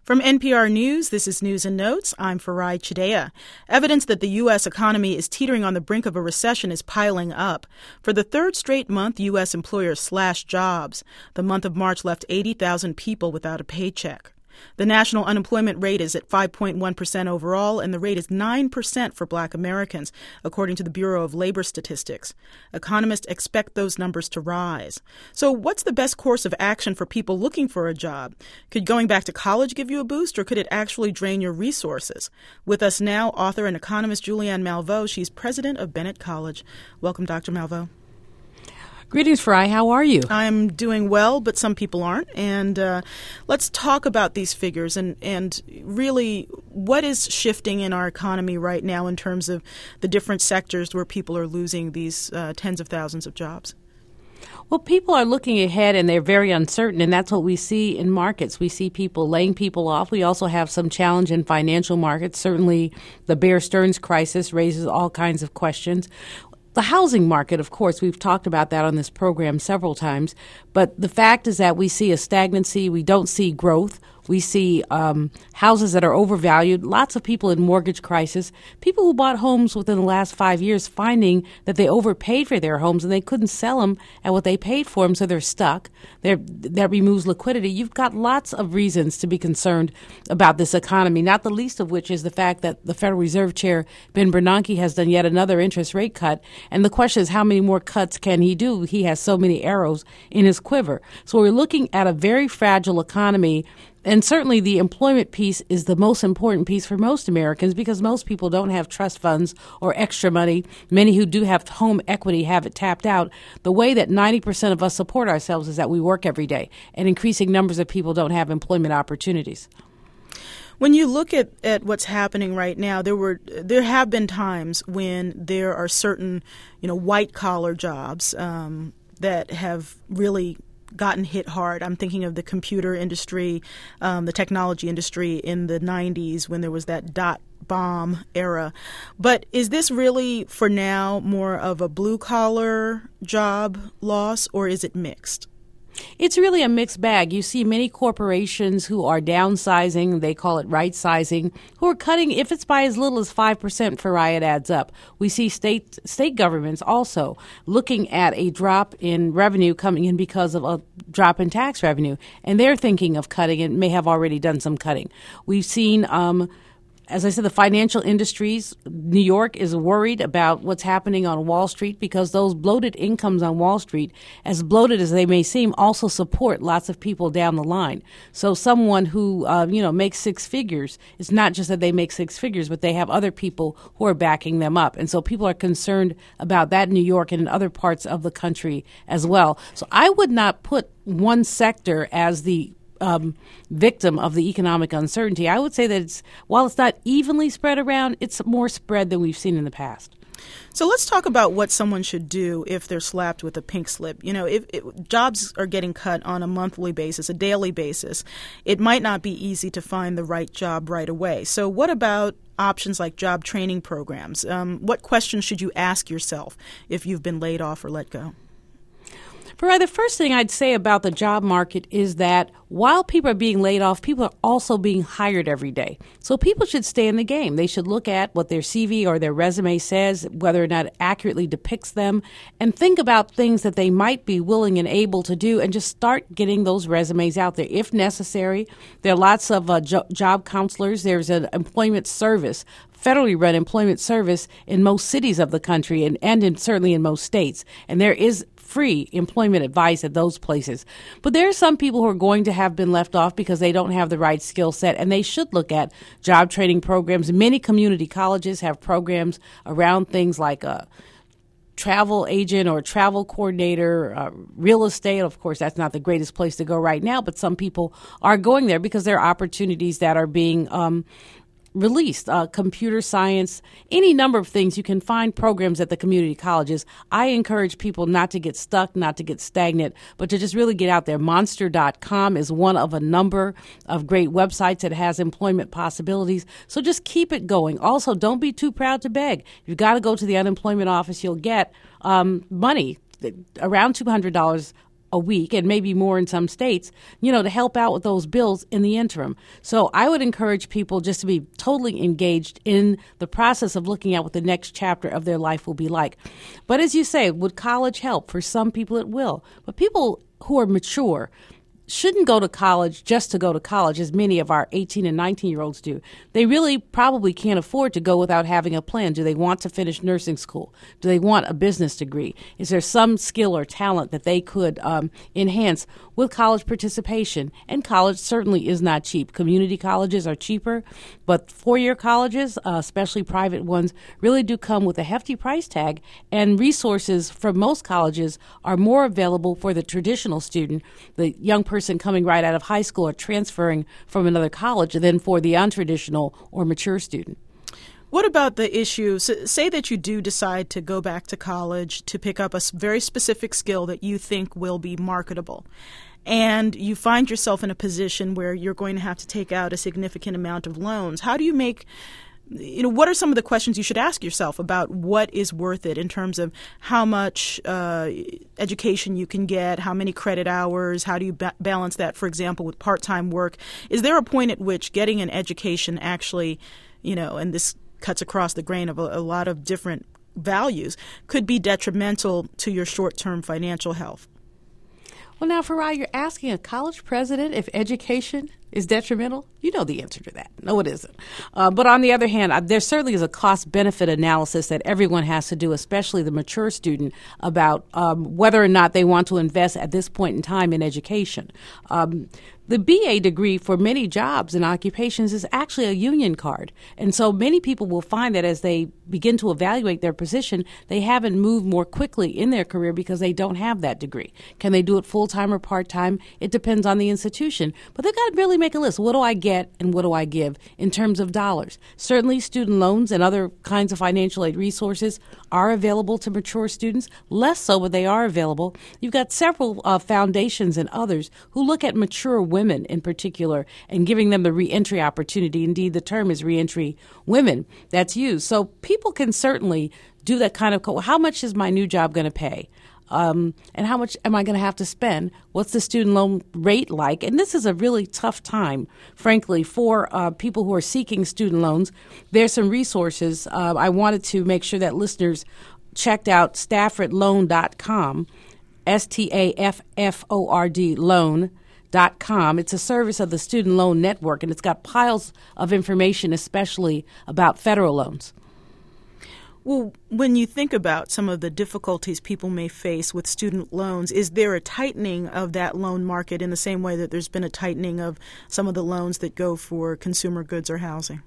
From NPR News, this is News and Notes. I'm Farai Chideya. Evidence that the U.S. economy is teetering on the brink of a recession is piling up. For the third straight month, U.S. employers slashed jobs. The month of March left 80,000 people without a paycheck. The national unemployment rate is at 5.1% overall, and the rate is 9% for Black Americans, according to the Bureau of Labor Statistics. Economists expect those numbers to rise. So what's the best course of action for people looking for a job? Could going back to college give you a boost, or could it actually drain your resources? With us now, author and economist Julianne Malveaux. She's president of Bennett College. Welcome, Dr. Malveaux. Greetings, Farai. How are you? I'm doing well, but some people aren't. And let's talk about these figures and really what is shifting in our economy right now in terms of the different sectors where people are losing these tens of thousands of jobs. Well, people are looking ahead and they're very uncertain, and that's what we see in markets. We see people laying people off. We also have some challenge in financial markets. Certainly, the Bear Stearns crisis raises all kinds of questions. The housing market, of course, we've talked about that on this program several times, but the fact is that we see a stagnancy, we don't see growth. We see houses that are overvalued, lots of people in mortgage crisis, people who bought homes within the last 5 years finding that they overpaid for their homes and they couldn't sell them at what they paid for them, so they're stuck. That removes liquidity. You've got lots of reasons to be concerned about this economy, not the least of which is the fact that the Federal Reserve Chair, Ben Bernanke, has done yet another interest rate cut. And the question is, how many more cuts can he do? He has so many arrows in his quiver. So we're looking at a very fragile economy. And certainly the employment piece is the most important piece for most Americans because most people don't have trust funds or extra money. Many who do have home equity have it tapped out. The way that 90% of us support ourselves is that we work every day, and increasing numbers of people don't have employment opportunities. When you look at what's happening right now, there have been times when there are certain, white collar jobs that have really gotten hit hard. I'm thinking of the computer industry, the technology industry in the 90s when there was that dot bomb era. But is this really, for now, more of a blue-collar job loss, or is it mixed? It's really a mixed bag. You see many corporations who are downsizing, they call it right-sizing, who are cutting, if it's by as little as 5%, for it adds up. We see state governments also looking at a drop in revenue coming in because of a drop in tax revenue, and they're thinking of cutting and may have already done some cutting. We've seen as I said, the financial industries, New York is worried about what's happening on Wall Street because those bloated incomes on Wall Street, as bloated as they may seem, also support lots of people down the line. So someone who, makes six figures, it's not just that they make six figures, but they have other people who are backing them up. And so people are concerned about that in New York and in other parts of the country as well. So I would not put one sector as the victim of the economic uncertainty. I would say that while it's not evenly spread around, it's more spread than we've seen in the past. So let's talk about what someone should do if they're slapped with a pink slip. If jobs are getting cut on a monthly basis, a daily basis, it might not be easy to find the right job right away. So what about options like job training programs? What questions should you ask yourself if you've been laid off or let go? Farai, the first thing I'd say about the job market is that while people are being laid off, people are also being hired every day. So people should stay in the game. They should look at what their CV or their resume says, whether or not it accurately depicts them, and think about things that they might be willing and able to do and just start getting those resumes out there if necessary. There are lots of job counselors. There's an employment service, federally run employment service in most cities of the country and certainly in most states. And there is free employment advice at those places. But there are some people who are going to have been left off because they don't have the right skill set, and they should look at job training programs. Many community colleges have programs around things like a travel agent or travel coordinator, real estate. Of course, that's not the greatest place to go right now, but some people are going there because there are opportunities that are being released, computer science, any number of things. You can find programs at the community colleges. I encourage people not to get stuck, not to get stagnant, but to just really get out there. Monster.com is one of a number of great websites that has employment possibilities. So just keep it going. Also, don't be too proud to beg. You've got to go to the unemployment office. You'll get money, around $200 a week and maybe more in some states, to help out with those bills in the interim. So I would encourage people just to be totally engaged in the process of looking at what the next chapter of their life will be like. But as you say, would college help? For some people it will. But people who are mature shouldn't go to college just to go to college, as many of our 18 and 19-year-olds do. They really probably can't afford to go without having a plan. Do they want to finish nursing school? Do they want a business degree? Is there some skill or talent that they could enhance with college participation? And college certainly is not cheap. Community colleges are cheaper, but four-year colleges, especially private ones, really do come with a hefty price tag, and resources from most colleges are more available for the traditional student, the young person coming right out of high school or transferring from another college, than for the untraditional or mature student. What about the issue, say that you do decide to go back to college to pick up a very specific skill that you think will be marketable, and you find yourself in a position where you're going to have to take out a significant amount of loans. How do you make what are some of the questions you should ask yourself about what is worth it in terms of how much education you can get, how many credit hours, how do you balance that, for example, with part-time work? Is there a point at which getting an education actually, and this cuts across the grain of a lot of different values, could be detrimental to your short-term financial health? Well, now, Farai, you're asking a college president if education is detrimental? You know the answer to that. No, it isn't. But on the other hand, there certainly is a cost-benefit analysis that everyone has to do, especially the mature student, about whether or not they want to invest at this point in time in education. The BA degree for many jobs and occupations is actually a union card. And so many people will find that as they begin to evaluate their position, they haven't moved more quickly in their career because they don't have that degree. Can they do it full-time or part-time? It depends on the institution. But they've got to really make a list. What do I get and what do I give in terms of dollars? Certainly student loans and other kinds of financial aid resources are available to mature students. Less so, but they are available. You've got several foundations and others who look at mature women in particular and giving them the reentry opportunity. Indeed, the term is reentry women that's used. So people can certainly do that kind of, how much is my new job going to pay? And how much am I going to have to spend? What's the student loan rate like? And this is a really tough time, frankly, for people who are seeking student loans. There's some resources. I wanted to make sure that listeners checked out staffordloan.com, STAFFORD loan.com. It's a service of the Student Loan Network, and it's got piles of information, especially about federal loans. Well, when you think about some of the difficulties people may face with student loans, is there a tightening of that loan market in the same way that there's been a tightening of some of the loans that go for consumer goods or housing?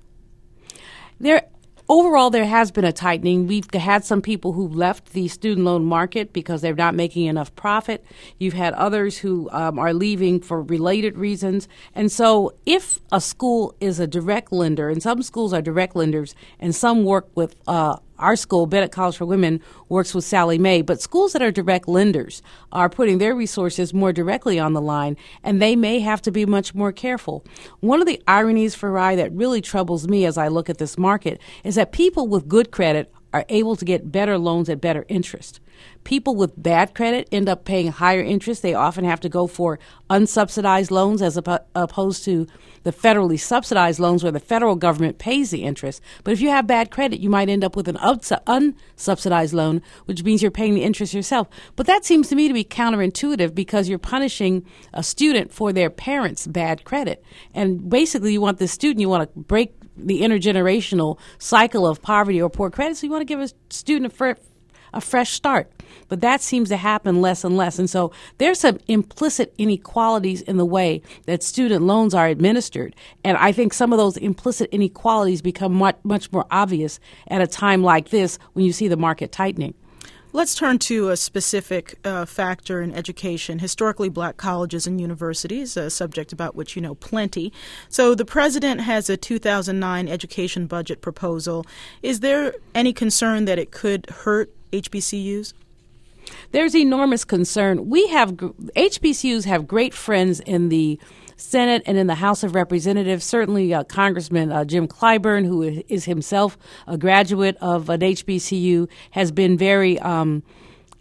Overall, there has been a tightening. We've had some people who left the student loan market because they're not making enough profit. You've had others who are leaving for related reasons. And so if a school is a direct lender, and some schools are direct lenders, and some work with our school, Bennett College for Women, works with Sallie Mae, but schools that are direct lenders are putting their resources more directly on the line, and they may have to be much more careful. One of the ironies, Farai, that really troubles me as I look at this market is that people with good credit are able to get better loans at better interest. People with bad credit end up paying higher interest. They often have to go for unsubsidized loans as opposed to the federally subsidized loans where the federal government pays the interest. But if you have bad credit, you might end up with an unsubsidized loan, which means you're paying the interest yourself. But that seems to me to be counterintuitive because you're punishing a student for their parents' bad credit. And basically you want the student, you want to break the intergenerational cycle of poverty or poor credit, so you want to give a student a fresh start. But that seems to happen less and less. And so there's some implicit inequalities in the way that student loans are administered. And I think some of those implicit inequalities become much more obvious at a time like this when you see the market tightening. Let's turn to a specific factor in education, historically black colleges and universities, a subject about which you know plenty. So the president has a 2009 education budget proposal. Is there any concern that it could hurt HBCUs? There's enormous concern. HBCUs have great friends in the Senate and in the House of Representatives. Certainly Congressman Jim Clyburn, who is himself a graduate of an HBCU, has been very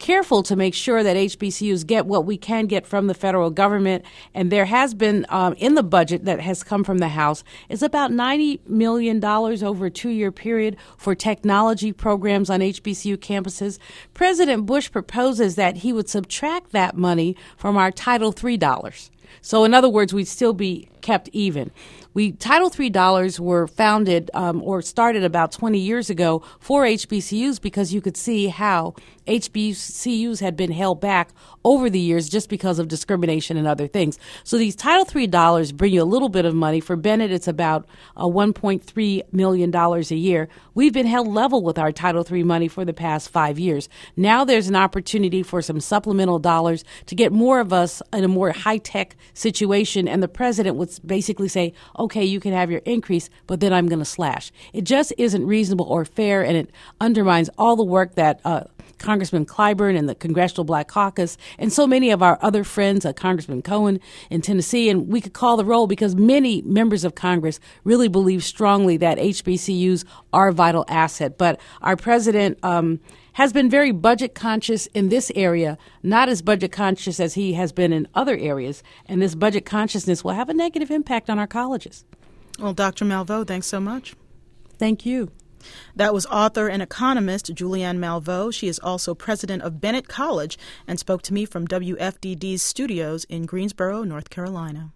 careful to make sure that HBCUs get what we can get from the federal government. And there has been, in the budget that has come from the House, is about $90 million over a 2-year period for technology programs on HBCU campuses. President Bush proposes that he would subtract that money from our Title III dollars. So in other words, we'd still be kept even. Title III dollars were founded or started about 20 years ago for HBCUs because you could see how HBCUs had been held back over the years just because of discrimination and other things. So these Title III dollars bring you a little bit of money. For Bennett, it's about $1.3 million a year. We've been held level with our Title III money for the past 5 years. Now there's an opportunity for some supplemental dollars to get more of us in a more high-tech situation, and the president would basically say, okay, you can have your increase, but then I'm going to slash. It just isn't reasonable or fair, and it undermines all the work that Congressman Clyburn and the Congressional Black Caucus and so many of our other friends, Congressman Cohen in Tennessee, and we could call the roll because many members of Congress really believe strongly that HBCUs are a vital asset. But our president has been very budget conscious in this area, not as budget conscious as he has been in other areas. And this budget consciousness will have a negative impact on our colleges. Well, Dr. Malveaux, thanks so much. Thank you. That was author and economist Julianne Malveaux. She is also president of Bennett College and spoke to me from WFDD's studios in Greensboro, North Carolina.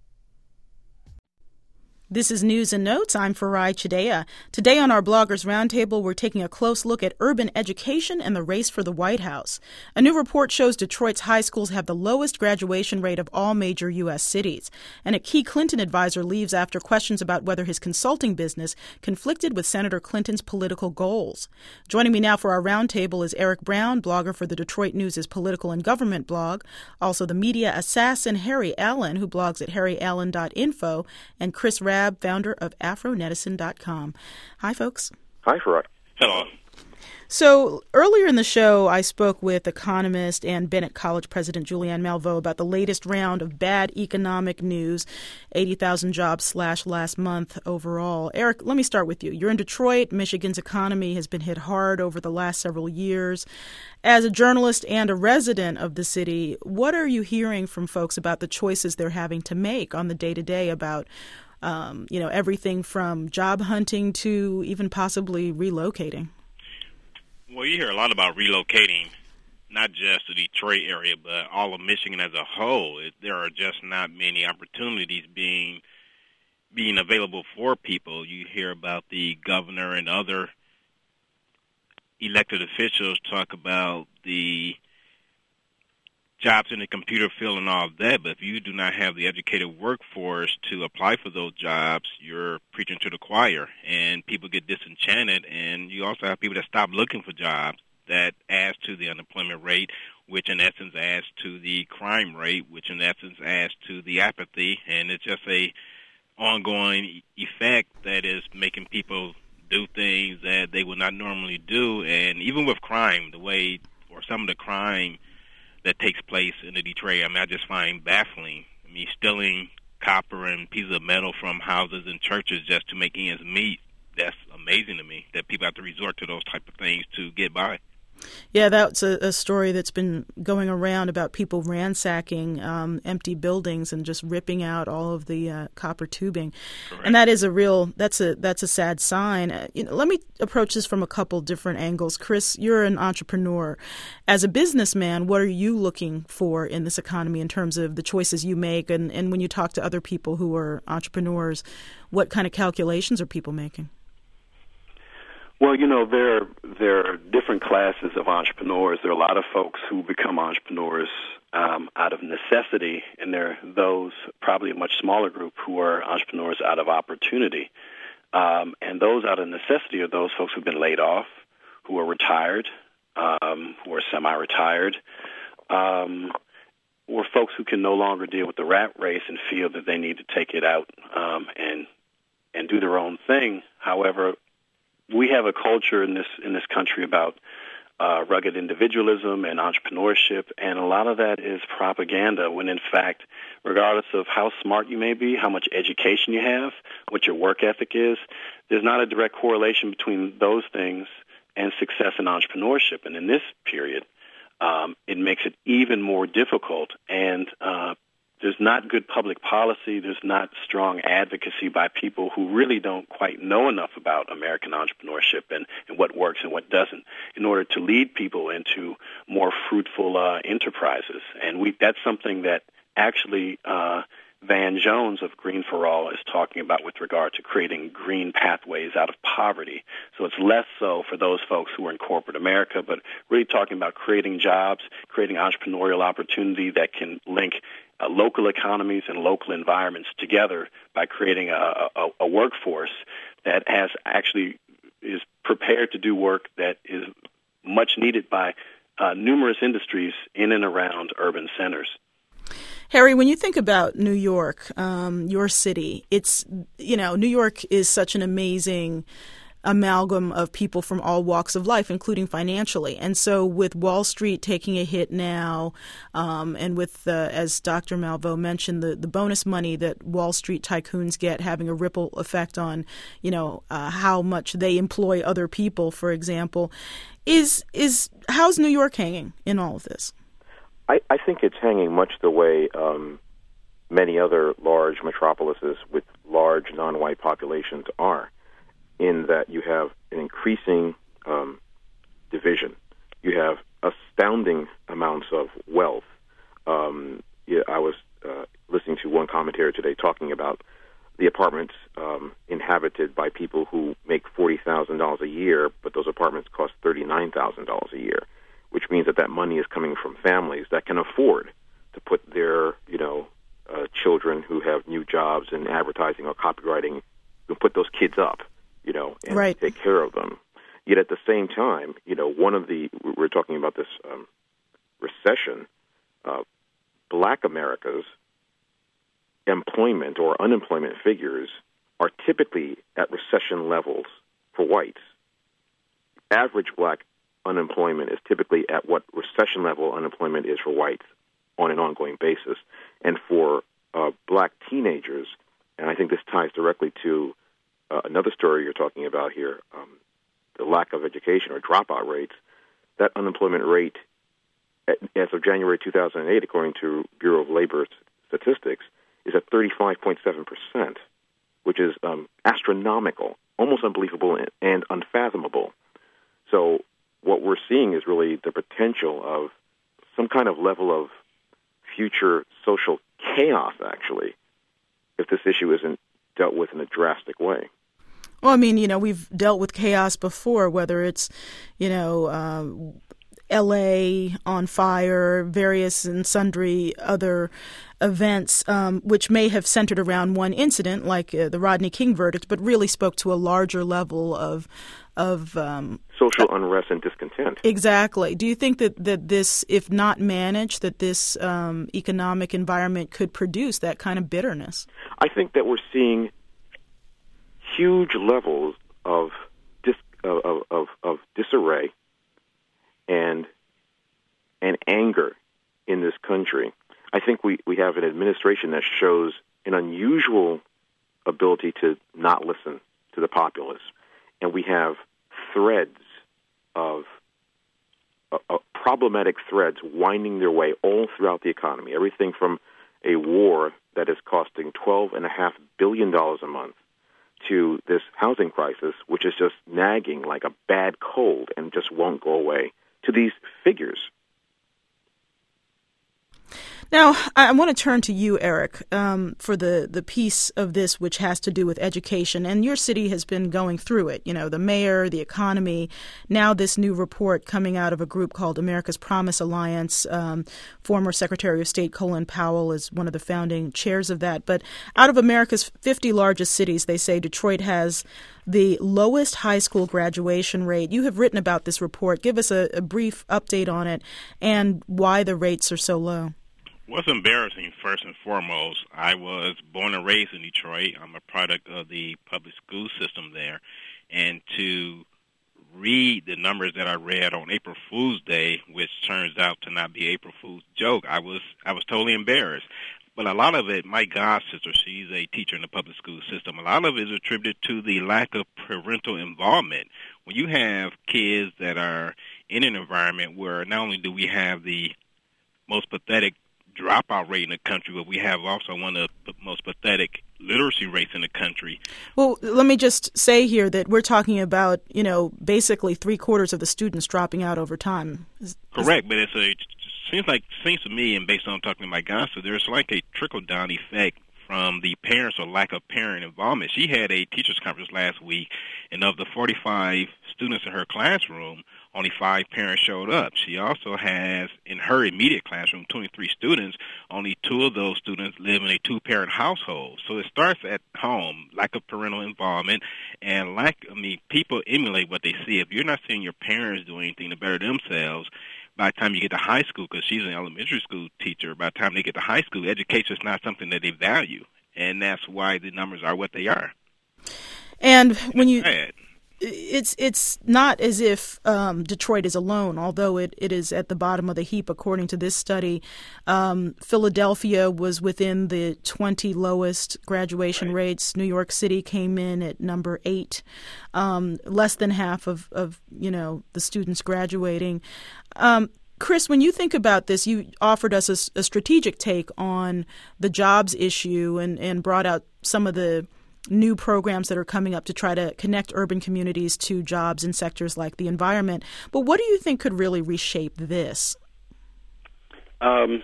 This is News and Notes. I'm Farai Chideya. Today on our Bloggers Roundtable, we're taking a close look at urban education and the race for the White House. A new report shows Detroit's high schools have the lowest graduation rate of all major U.S. cities. And a key Clinton advisor leaves after questions about whether his consulting business conflicted with Senator Clinton's political goals. Joining me now for our roundtable is Eric Brown, blogger for the Detroit News' political and government blog, also the media assassin Harry Allen, who blogs at harryallen.info, and Chris Rabb, founder of AfroNetizen.com. Hi, folks. Hi, Farai. Hello. So earlier in the show, I spoke with economist and Bennett College president Julianne Malveaux about the latest round of bad economic news, 80,000 jobs slashed last month overall. Eric, let me start with you. You're in Detroit. Michigan's economy has been hit hard over the last several years. As a journalist and a resident of the city, what are you hearing from folks about the choices they're having to make on the day-to-day about everything from job hunting to even possibly relocating? Well, you hear a lot about relocating, not just the Detroit area, but all of Michigan as a whole. There are just not many opportunities being available for people. You hear about the governor and other elected officials talk about the jobs in the computer field and all of that, but if you do not have the educated workforce to apply for those jobs, you're preaching to the choir, and people get disenchanted, and you also have people that stop looking for jobs. That adds to the unemployment rate, which in essence adds to the crime rate, which in essence adds to the apathy, and it's just a ongoing effect that is making people do things that they would not normally do. And even with crime, some of the crime that takes place in the Detroit, I just find baffling. Stealing copper and pieces of metal from houses and churches just to make ends meet, that's amazing to me that people have to resort to those type of things to get by. Yeah, that's a story that's been going around about people ransacking empty buildings and just ripping out all of the copper tubing. Correct. And that is that's a sad sign. Let me approach this from a couple different angles. Chris, you're an entrepreneur. As a businessman, what are you looking for in this economy in terms of the choices you make? And when you talk to other people who are entrepreneurs, what kind of calculations are people making? Well, there are different classes of entrepreneurs. There are a lot of folks who become entrepreneurs out of necessity, and there are those, probably a much smaller group, who are entrepreneurs out of opportunity. And those out of necessity are those folks who've been laid off, who are retired, who are semi-retired, or folks who can no longer deal with the rat race and feel that they need to take it out and do their own thing. However, we have a culture in this country about rugged individualism and entrepreneurship, and a lot of that is propaganda, when in fact, regardless of how smart you may be, how much education you have, what your work ethic is, there's not a direct correlation between those things and success in entrepreneurship. And in this period, it makes it even more difficult. And there's not good public policy. There's not strong advocacy by people who really don't quite know enough about American entrepreneurship and what works and what doesn't in order to lead people into more fruitful enterprises. And that's something that actually Van Jones of Green for All is talking about with regard to creating green pathways out of poverty. So it's less so for those folks who are in corporate America, but really talking about creating jobs, creating entrepreneurial opportunity that can link local economies and local environments together by creating a workforce that is prepared to do work that is much needed by numerous industries in and around urban centers. Harry, when you think about New York, your city, New York is such an amazing amalgam of people from all walks of life, including financially. And so with Wall Street taking a hit now, and with, as Dr. Malveaux mentioned, the bonus money that Wall Street tycoons get having a ripple effect on, how much they employ other people, for example, how's New York hanging in all of this? I think it's hanging much the way many other large metropolises with large non-white populations are, in that you have an increasing division. You have astounding amounts of wealth. I was listening to one commentator today talking about the apartments inhabited by people who make $40,000 a year, but those apartments cost $39,000 a year, which means that money is coming from families that can afford to put their, children who have new jobs in advertising or copywriting, who put those kids up, and right. take care of them. Yet at the same time, we're talking about this recession, Black America's employment or unemployment figures are typically at recession levels for whites. Average Black unemployment is typically at what recession level unemployment is for whites on an ongoing basis. And for Black teenagers, and I think this ties directly to another story you're talking about here, the lack of education or dropout rates, that unemployment rate as of January 2008, according to Bureau of Labor Statistics, is at 35.7%, which is astronomical, almost unbelievable and unfathomable. So what we're seeing is really the potential of some kind of level of future social chaos, actually, if this issue isn't dealt with in a drastic way. Well, I mean, we've dealt with chaos before, whether it's, L.A. on fire, various and sundry other events, which may have centered around one incident, like the Rodney King verdict, but really spoke to a larger level of social unrest and discontent. Exactly. Do you think that this, if not managed, that this economic environment could produce that kind of bitterness? I think that we're seeing huge levels of disarray and anger in this country. I think we have an administration that shows an unusual ability to not listen to the populace, and we have threads of problematic threads winding their way all throughout the economy. Everything from a war that is costing $12.5 billion a month to this housing crisis, which is just nagging like a bad cold and just won't go away, to these figures. Now, I want to turn to you, Eric, for the piece of this which has to do with education. And your city has been going through it, the mayor, the economy. Now this new report coming out of a group called America's Promise Alliance. Former Secretary of State Colin Powell is one of the founding chairs of that. But out of America's 50 largest cities, they say Detroit has the lowest high school graduation rate. You have written about this report. Give us a brief update on it and why the rates are so low. What's embarrassing, first and foremost, I was born and raised in Detroit. I'm a product of the public school system there. And to read the numbers that I read on April Fool's Day, which turns out to not be April Fool's joke, I was totally embarrassed. But a lot of it, my god sister, she's a teacher in the public school system, a lot of it is attributed to the lack of parental involvement. When you have kids that are in an environment where not only do we have the most pathetic dropout rate in the country, but we have also one of the most pathetic literacy rates in the country. Well, let me just say here that we're talking about, basically 3/4 of the students dropping out over time. Correct, but it seems to me, and based on talking to my gossip, there's like a trickle-down effect from the parents or lack of parent involvement. She had a teachers conference last week, and of the 45 students in her classroom, only 5 parents showed up. She also has, in her immediate classroom, 23 students. Only 2 of those students live in a 2-parent household. So it starts at home, lack of parental involvement, and people emulate what they see. If you're not seeing your parents do anything to better themselves, by the time you get to high school, because she's an elementary school teacher, by the time they get to high school, education is not something that they value, and that's why the numbers are what they are. And when it's not as if Detroit is alone, although it is at the bottom of the heap according to this study. Philadelphia was within the 20 lowest graduation rates. New York City came in at number 8, less than half of the students graduating. Chris, when you think about this, you offered us a strategic take on the jobs issue and brought out some of the new programs that are coming up to try to connect urban communities to jobs in sectors like the environment. But what do you think could really reshape this? I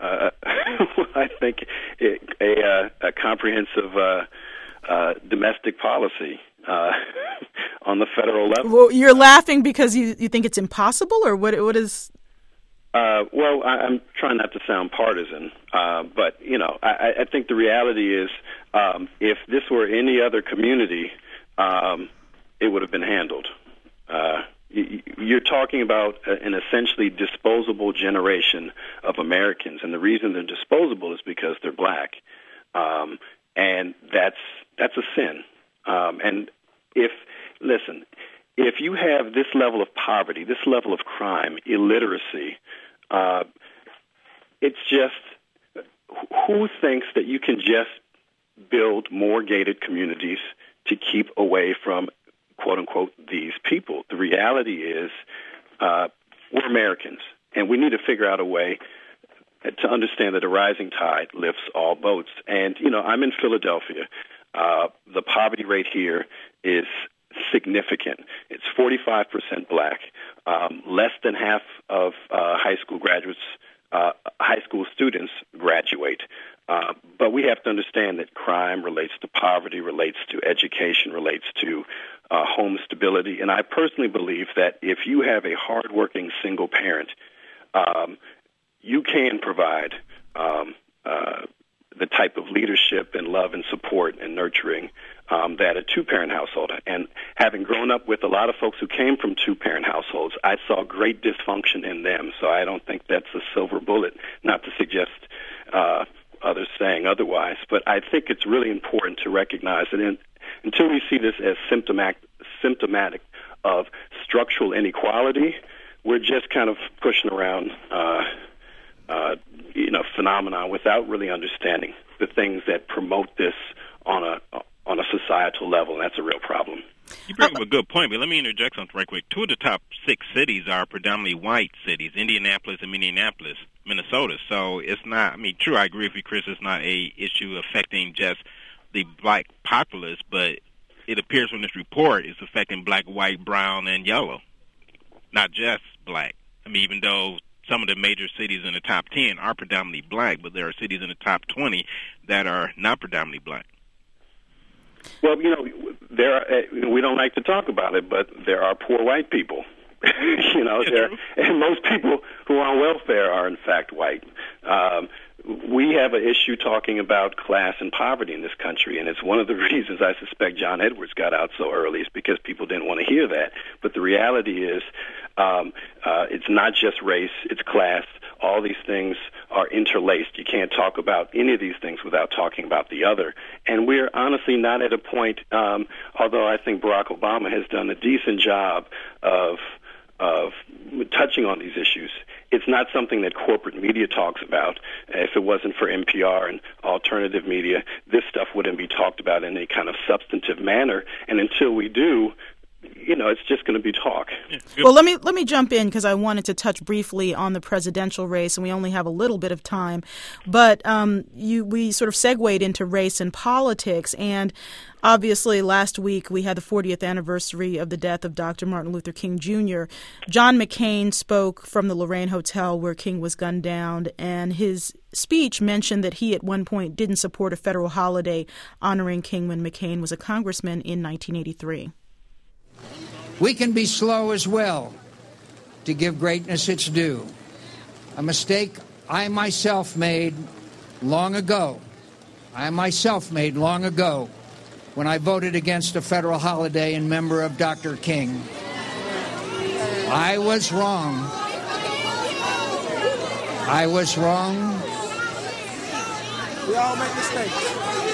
think a comprehensive domestic policy on the federal level. Well, you're laughing because you think it's impossible, or what is... Well, I'm trying not to sound partisan, but, I think the reality is if this were any other community, it would have been handled. You're talking about an essentially disposable generation of Americans, and the reason they're disposable is because they're black, and that's a sin. And if you have this level of poverty, this level of crime, illiteracy, it's just, who thinks that you can just build more gated communities to keep away from, quote unquote, these people? The reality is we're Americans, and we need to figure out a way to understand that a rising tide lifts all boats. And, I'm in Philadelphia. The poverty rate here is significant. It's 45% black. Less than half of high school students graduate. But we have to understand that crime relates to poverty, relates to education, relates to home stability. And I personally believe that if you have a hardworking single parent, you can provide the type of leadership and love and support and nurturing that a 2-parent household. And having grown up with a lot of folks who came from 2-parent households, I saw great dysfunction in them. So I don't think that's a silver bullet, not to suggest others saying otherwise. But I think it's really important to recognize that until we see this as symptomatic of structural inequality, we're just kind of pushing around phenomenon without really understanding the things that promote this on a societal level, and that's a real problem. You bring up a good point, but let me interject something right quick. 2 of the top 6 cities are predominantly white cities, Indianapolis and Minneapolis, Minnesota. So it's not, true, I agree with you, Chris, it's not a issue affecting just the black populace, but it appears from this report it's affecting black, white, brown, and yellow, not just black. Even though some of the major cities in the top 10 are predominantly black, but there are cities in the top 20 that are not predominantly black. Well, there are, we don't like to talk about it, but there are poor white people. And most people who are on welfare are in fact white. We have an issue talking about class and poverty in this country, and it's one of the reasons I suspect John Edwards got out so early is because people didn't want to hear that. But the reality is it's not just race, it's class. All these things are interlaced. You can't talk about any of these things without talking about the other. And we're honestly not at a point, although I think Barack Obama has done a decent job of touching on these issues. It's not something that corporate media talks about. If it wasn't for NPR and alternative media, this stuff wouldn't be talked about in any kind of substantive manner. And until we do, it's just going to be talk. Well, let me jump in because I wanted to touch briefly on the presidential race, and we only have a little bit of time. But we sort of segued into race and politics, and obviously last week we had the 40th anniversary of the death of Dr. Martin Luther King Jr. John McCain spoke from the Lorraine Hotel where King was gunned down, and his speech mentioned that he at one point didn't support a federal holiday honoring King when McCain was a congressman in 1983. We can be slow as well to give greatness its due. A mistake I myself made long ago when I voted against a federal holiday in memory of Dr. King. I was wrong. We all make mistakes.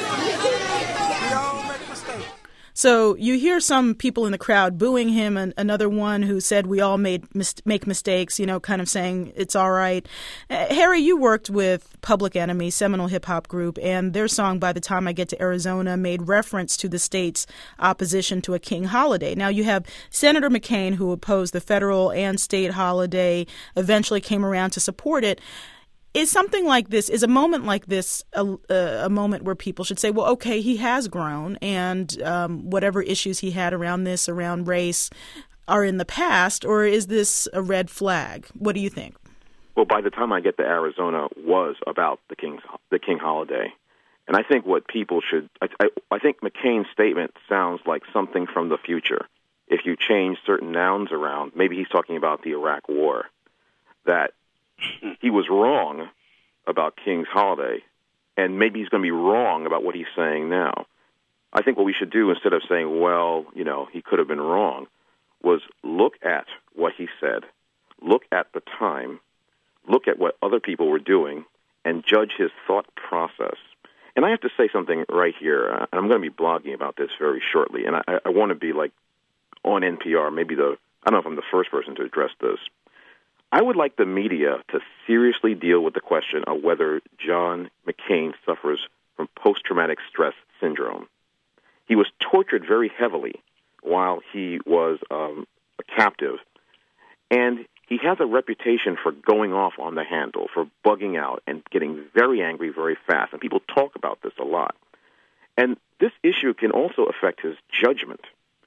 So you hear some people in the crowd booing him, and another one who said we all make mistakes, kind of saying it's all right. Harry, you worked with Public Enemy, seminal hip-hop group, and their song, By the Time I Get to Arizona, made reference to the state's opposition to a King holiday. Now you have Senator McCain, who opposed the federal and state holiday, eventually came around to support it. Is a moment like this a moment where people should say, well, okay, he has grown, and whatever issues he had around race, are in the past, or is this a red flag? What do you think? Well, By the Time I Get to Arizona was about the King holiday. And I think what people should, I think McCain's statement sounds like something from the future. If you change certain nouns around, maybe he's talking about the Iraq War, that he was wrong about King's holiday, and maybe he's going to be wrong about what he's saying now. I think what we should do, instead of saying, well, he could have been wrong, was look at what he said, look at the time, look at what other people were doing, and judge his thought process. And I have to say something right here, and I'm going to be blogging about this very shortly, and I want to be like on NPR, I don't know if I'm the first person to address this. I would like the media to seriously deal with the question of whether John McCain suffers from post-traumatic stress syndrome. He was tortured very heavily while he was a captive, and he has a reputation for going off on the handle, for bugging out and getting very angry very fast, and people talk about this a lot. And this issue can also affect his judgment.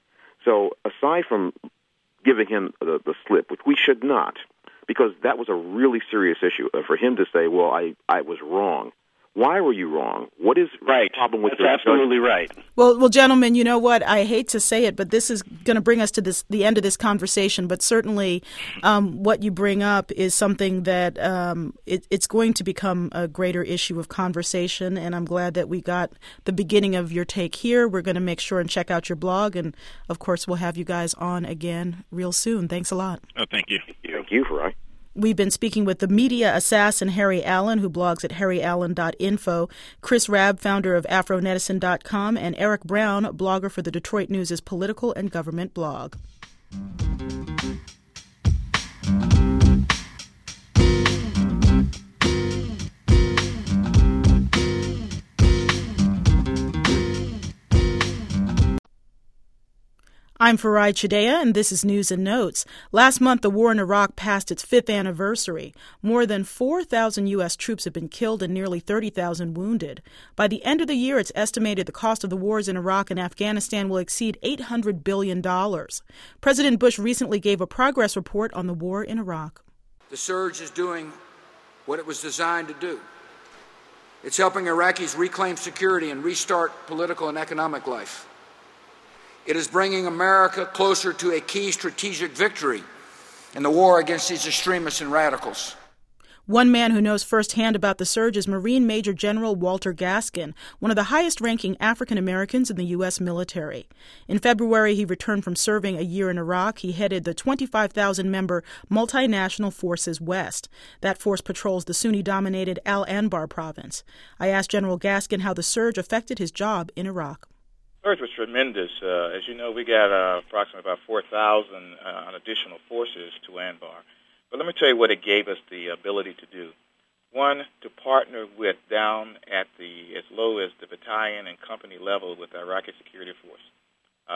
So aside from giving him the slip, which we should not, because that was a really serious issue. For him to say, well, I was wrong. Why were you wrong? What is the problem with That's absolutely right. Well, gentlemen, you know what? I hate to say it, but this is going to bring us to the end of this conversation. But certainly what you bring up is something that it's going to become a greater issue of conversation, and I'm glad that we got the beginning of your take here. We're going to make sure and check out your blog, and, of course, we'll have you guys on again real soon. Thanks a lot. Oh, thank you. Thank you, Farai. We've been speaking with the media assassin Harry Allen, who blogs at harryallen.info, Chris Rabb, founder of AfroNetizen.com, and Eric Brown, blogger for the Detroit News' political and government blog. I'm Farai Chideya, and this is News and Notes. Last month, the war in Iraq passed its 5th anniversary. More than 4,000 U.S. troops have been killed and nearly 30,000 wounded. By the end of the year, it's estimated the cost of the wars in Iraq and Afghanistan will exceed $800 billion. President Bush recently gave a progress report on the war in Iraq. The surge is doing what it was designed to do. It's helping Iraqis reclaim security and restart political and economic life. It is bringing America closer to a key strategic victory in the war against these extremists and radicals. One man who knows firsthand about the surge is Marine Major General Walter Gaskin, one of the highest-ranking African Americans in the U.S. military. In February, he returned from serving a year in Iraq. He headed the 25,000-member Multinational Forces West. That force patrols the Sunni-dominated Al-Anbar province. I asked General Gaskin how the surge affected his job in Iraq. The surge was tremendous. As you know, we got approximately about 4,000 additional forces to Anbar. But let me tell you what it gave us the ability to do. One, to partner with down at as low as the battalion and company level with the Iraqi security force.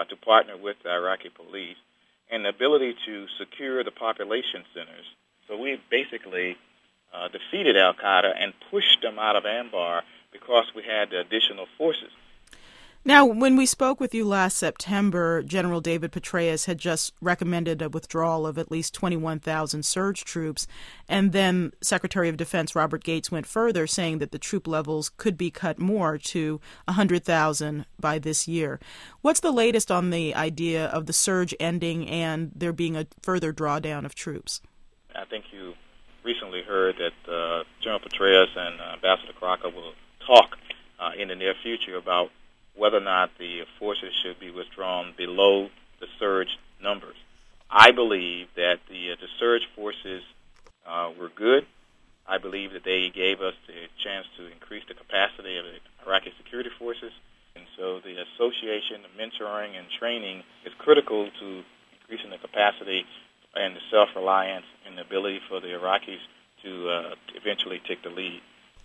to partner with the Iraqi police, and the ability to secure the population centers. So we basically defeated al-Qaeda and pushed them out of Anbar because we had the additional forces. Now, when we spoke with you last September, General David Petraeus had just recommended a withdrawal of at least 21,000 surge troops, and then Secretary of Defense Robert Gates went further, saying that the troop levels could be cut more to 100,000 by this year. What's the latest on the idea of the surge ending and there being a further drawdown of troops? I think you recently heard that General Petraeus and Ambassador Crocker will talk in the near future about whether or not the forces should be withdrawn below the surge numbers. I believe that the surge forces were good. I believe that they gave us the chance to increase the capacity of the Iraqi security forces. And so the association, the mentoring, and training is critical to increasing the capacity and the self-reliance and the ability for the Iraqis to eventually take the lead.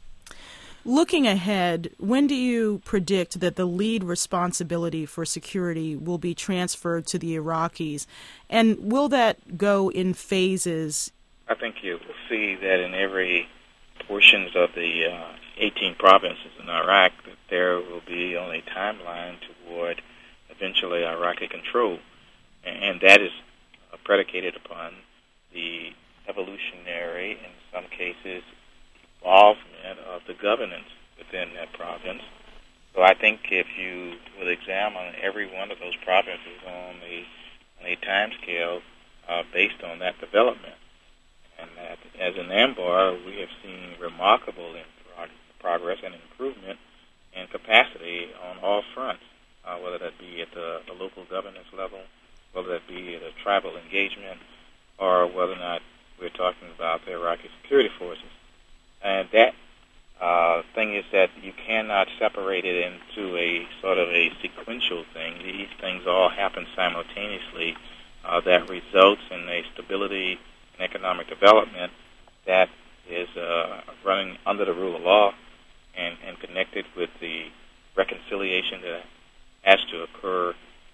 Looking ahead, when do you predict that the lead responsibility for security will be transferred to the Iraqis? And will that go in phases? I think you will see that in every portions of the 18 provinces in Iraq that there will be on a timeline toward eventually Iraqi control. And that is predicated upon the evolutionary, in some cases, involvement of the governance within that province. So I think if you would examine every one of those provinces on a time scale based on that development, and that, as in Anbar, we have seen remarkable progress and improvement in capacity on all fronts, whether that be at the local governance level, whether that be at a tribal engagement, or whether or not we're talking about the Iraqi security forces. And that thing is that you cannot separate it into a sort of a sequential thing. These things all happen simultaneously that results in a stability and economic development that is running under the rule of law and connected with the reconciliation that has to occur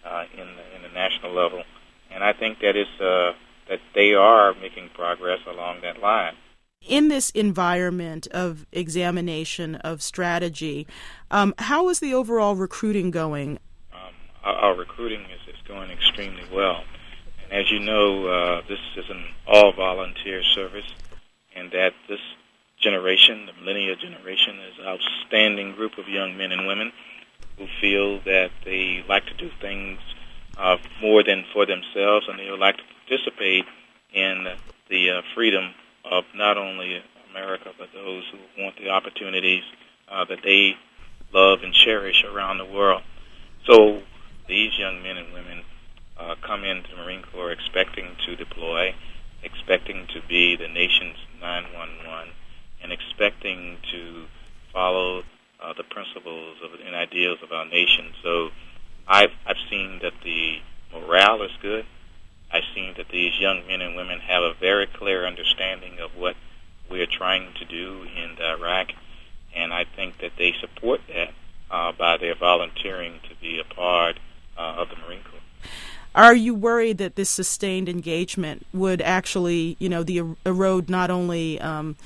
in the national level. And I think that is that they are making progress along that line. In this environment of examination of strategy, how is the overall recruiting going? Our recruiting is going extremely well. And as you know, this is an all-volunteer service, and that this generation, the millennial generation, is an outstanding group of young men and women who feel that they like to do things more than for themselves, and they would like to participate in the freedom of not only America, but those who want the opportunities that they love and cherish around the world. So these young men and women come into the Marine Corps expecting to deploy, expecting to be the nation's 911, and expecting to follow the principles and ideals of our nation. So I've seen that the morale is good. I've seen that these young men and women have a very clear understanding of what we're trying to do in Iraq, and I think that they support that by their volunteering to be a part of the Marine Corps. Are you worried that this sustained engagement would actually, erode not only,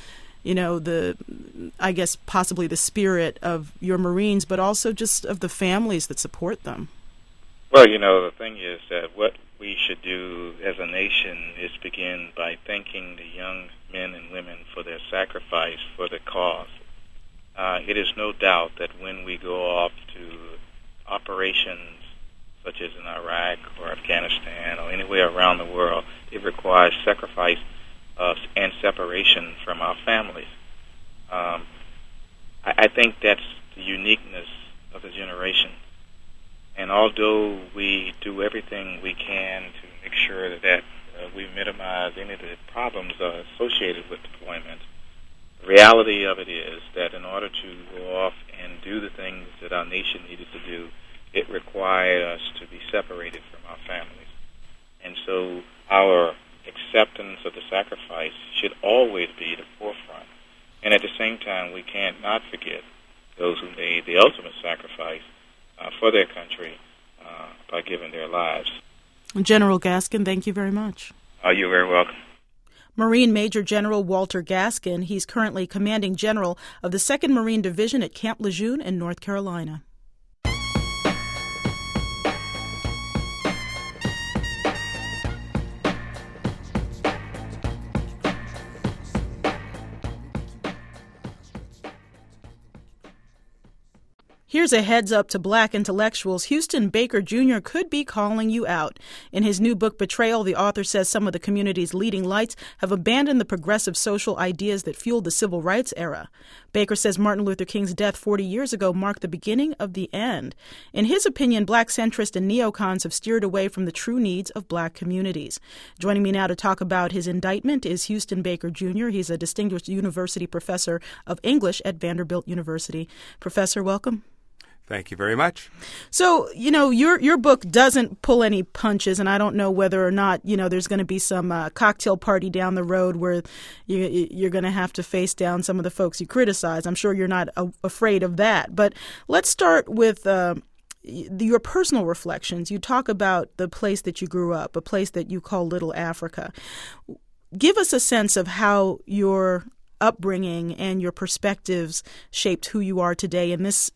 possibly the spirit of your Marines, but also just of the families that support them? Well, the thing is that what we should do as a nation is begin by thanking the young men and women for their sacrifice for the cause. It is no doubt that when we go off to operations such as in Iraq or Afghanistan or anywhere around the world, it requires sacrifice and separation from our families. I think that's the uniqueness of the generation. And although we do everything we can to make sure that we minimize any of the problems associated with deployment, the reality of it is that in order to go off and do the things that our nation needed to do, it required us to be separated from our families. And so our acceptance of the sacrifice should always be the forefront. And at the same time, we can't not forget those who made the ultimate sacrifice for their country by given their lives. General Gaskin, thank you very much. You're very welcome. Marine Major General Walter Gaskin. He's currently Commanding General of the 2nd Marine Division at Camp Lejeune in North Carolina. Here's a heads up to black intellectuals. Houston Baker Jr. could be calling you out. In his new book, Betrayal, the author says some of the community's leading lights have abandoned the progressive social ideas that fueled the civil rights era. Baker says Martin Luther King's death 40 years ago marked the beginning of the end. In his opinion, black centrists and neocons have steered away from the true needs of black communities. Joining me now to talk about his indictment is Houston Baker Jr. He's a distinguished university professor of English at Vanderbilt University. Professor, welcome. Thank you very much. So, your book doesn't pull any punches, and I don't know whether or not, there's going to be some cocktail party down the road where you're going to have to face down some of the folks you criticize. I'm sure you're not afraid of that. But let's start with your personal reflections. You talk about the place that you grew up, a place that you call Little Africa. Give us a sense of how your upbringing and your perspectives shaped who you are today in this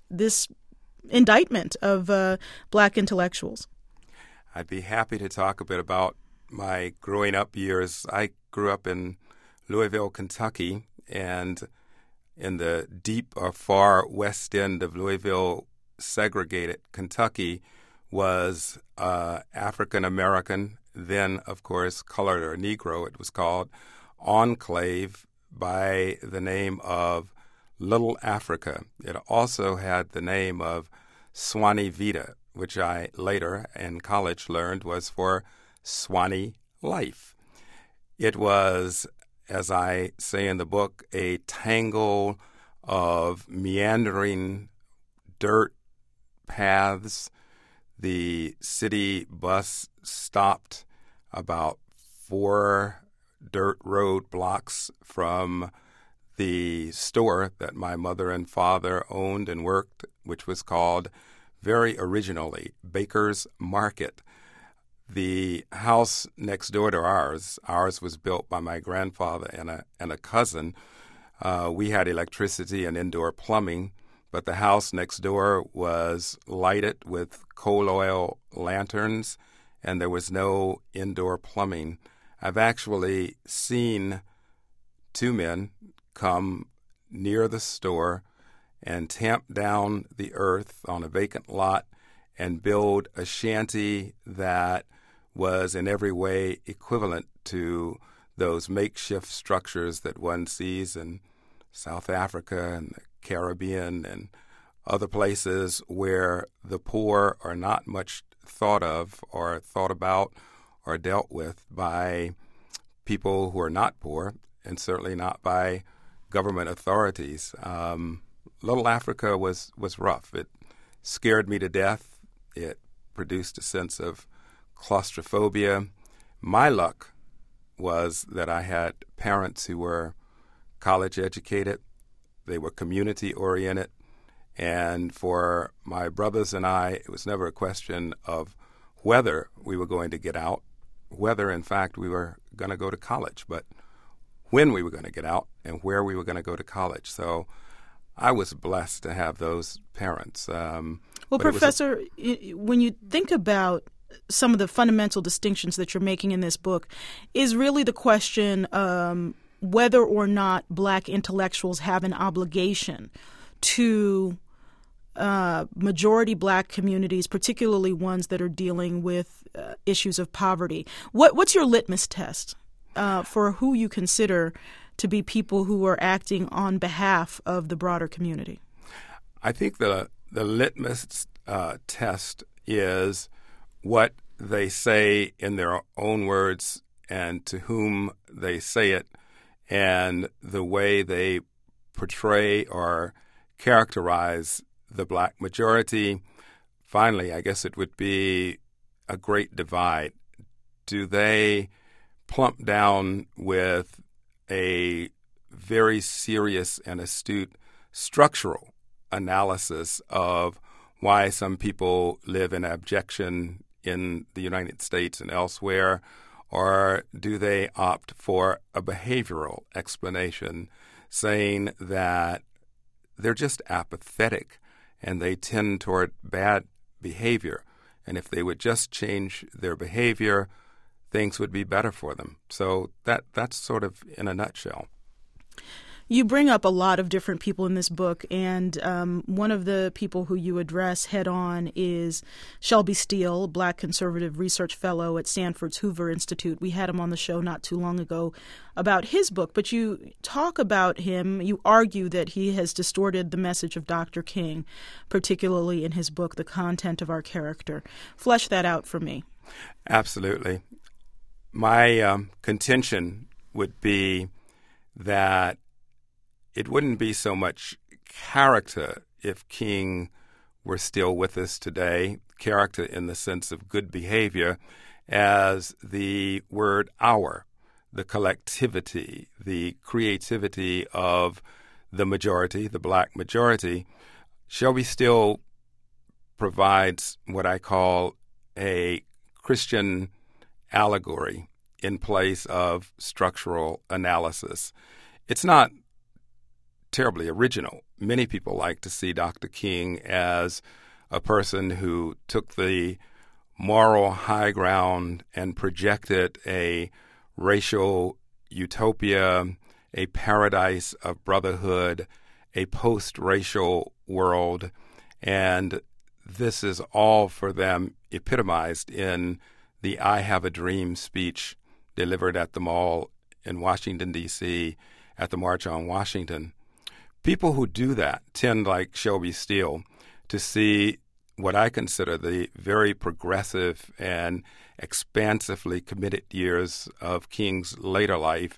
indictment of black intellectuals. I'd be happy to talk a bit about my growing up years. I grew up in Louisville, Kentucky, and in the deep or far west end of Louisville, segregated Kentucky was African American, then, of course, colored or Negro, it was called, enclave by the name of Little Africa. It also had the name of Swanee Vita, which I later in college learned was for Swanee Life. It was, as I say in the book, a tangle of meandering dirt paths. The city bus stopped about 4 dirt road blocks from the store that my mother and father owned and worked, which was called, very originally, Baker's Market. The house next door to ours was built by my grandfather and a cousin. We had electricity and indoor plumbing, but the house next door was lighted with coal oil lanterns, and there was no indoor plumbing. I've actually seen 2 men come near the store and tamp down the earth on a vacant lot and build a shanty that was in every way equivalent to those makeshift structures that one sees in South Africa and the Caribbean and other places where the poor are not much thought of or thought about or dealt with by people who are not poor, and certainly not by government authorities. Little Africa was rough. It scared me to death. It produced a sense of claustrophobia. My luck was that I had parents who were college educated. They were community oriented. And for my brothers and I, it was never a question of whether we were going to get out, whether, in fact, we were going to go to college, but when we were going to get out and where we were going to go to college. So I was blessed to have those parents. Well, Professor, when you think about some of the fundamental distinctions that you're making in this book, is really the question whether or not black intellectuals have an obligation to majority black communities, particularly ones that are dealing with issues of poverty. What's your litmus test for who you consider to be people who are acting on behalf of the broader community? I think the litmus test is what they say in their own words and to whom they say it, and the way they portray or characterize the black majority. Finally, I guess it would be a great divide. Do they plump down with a very serious and astute structural analysis of why some people live in abjection in the United States and elsewhere, or do they opt for a behavioral explanation saying that they're just apathetic and they tend toward bad behavior, and if they would just change their behavior, things would be better for them? So that's sort of in a nutshell. You bring up a lot of different people in this book, and one of the people who you address head on is Shelby Steele, a Black conservative research fellow at Stanford's Hoover Institute. We had him on the show not too long ago about his book, but you talk about him, you argue that he has distorted the message of Dr. King, particularly in his book, The Content of Our Character. Flesh that out for me. Absolutely. My contention would be that it wouldn't be so much character if King were still with us today, character in the sense of good behavior, as the word our, the collectivity, the creativity of the majority, the black majority. Shelby Steele provides what I call a Christian allegory in place of structural analysis. It's not terribly original. Many people like to see Dr. King as a person who took the moral high ground and projected a racial utopia, a paradise of brotherhood, a post-racial world, and this is all for them epitomized in the I Have a Dream speech delivered at the mall in Washington, D.C., at the March on Washington. People who do that tend, like Shelby Steele, to see what I consider the very progressive and expansively committed years of King's later life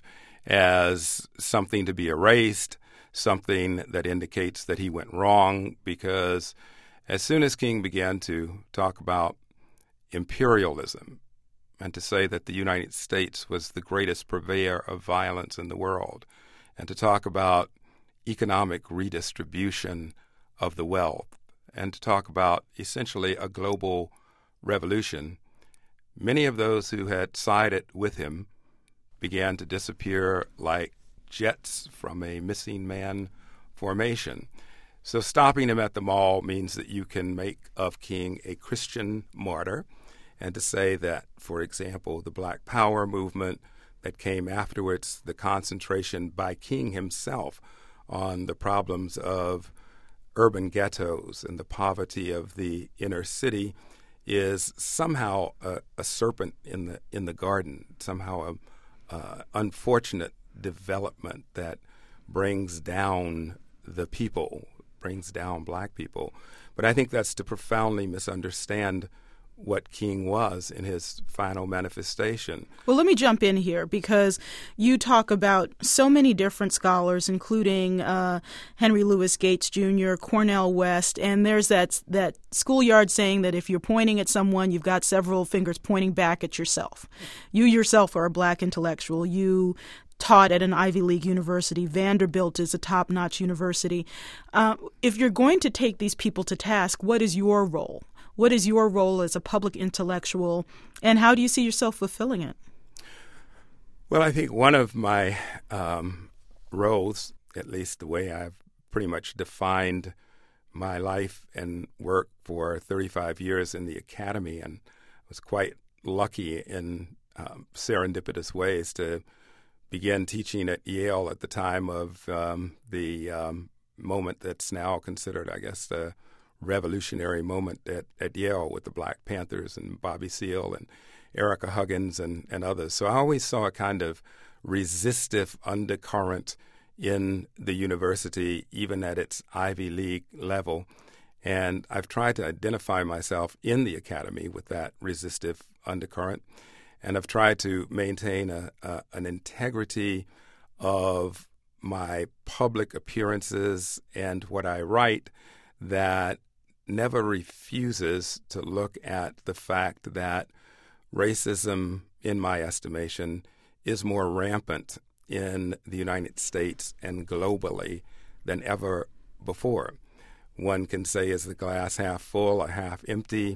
as something to be erased, something that indicates that he went wrong, because as soon as King began to talk about imperialism and to say that the United States was the greatest purveyor of violence in the world, and to talk about economic redistribution of the wealth, and to talk about essentially a global revolution, many of those who had sided with him began to disappear like jets from a missing man formation. So stopping him at the mall means that you can make of King a Christian martyr, and to say that, for example, the Black Power movement that came afterwards, the concentration by King himself on the problems of urban ghettos and the poverty of the inner city is somehow a serpent in the garden, somehow a unfortunate development that brings down the people, brings down black people. But I think that's to profoundly misunderstand what King was in his final manifestation. Well, let me jump in here because you talk about so many different scholars, including Henry Louis Gates Jr., Cornel West, and there's that schoolyard saying that if you're pointing at someone, you've got several fingers pointing back at yourself. You yourself are a black intellectual. You taught at an Ivy League university. Vanderbilt is a top-notch university. If you're going to take these people to task, what is your role? What is your role as a public intellectual, and how do you see yourself fulfilling it? Well, I think one of my roles, at least the way I've pretty much defined my life and work for 35 years in the academy, and was quite lucky in serendipitous ways to begin teaching at Yale at the time of the moment that's now considered, I guess, the revolutionary moment at Yale with the Black Panthers and Bobby Seale and Erica Huggins and others. So I always saw a kind of resistive undercurrent in the university, even at its Ivy League level. And I've tried to identify myself in the academy with that resistive undercurrent. And I've tried to maintain an integrity of my public appearances and what I write that never refuses to look at the fact that racism, in my estimation, is more rampant in the United States and globally than ever before. One can say, is the glass half full or half empty?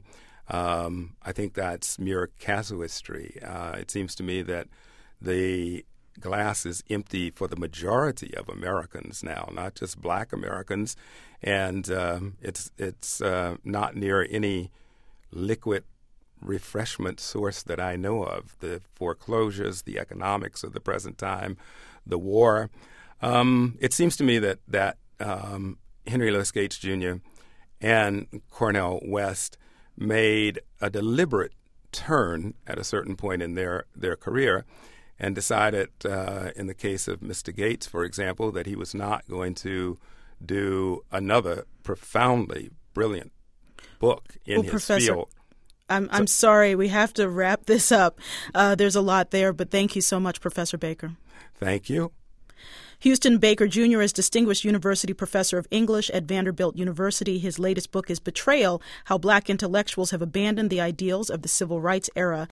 I think that's mere casuistry. It seems to me that the glass is empty for the majority of Americans now, not just black Americans, and it's not near any liquid refreshment source that I know of. The foreclosures, the economics of the present time, the war. It seems to me that Henry Louis Gates Jr. and Cornel West made a deliberate turn at a certain point in their career and decided, in the case of Mr. Gates, for example, that he was not going to do another profoundly brilliant book in his field. I'm sorry, we have to wrap this up. There's a lot there, but thank you so much, Professor Baker. Thank you. Houston Baker Jr. is Distinguished University Professor of English at Vanderbilt University. His latest book is Betrayal: How Black Intellectuals Have Abandoned the Ideals of the Civil Rights Era.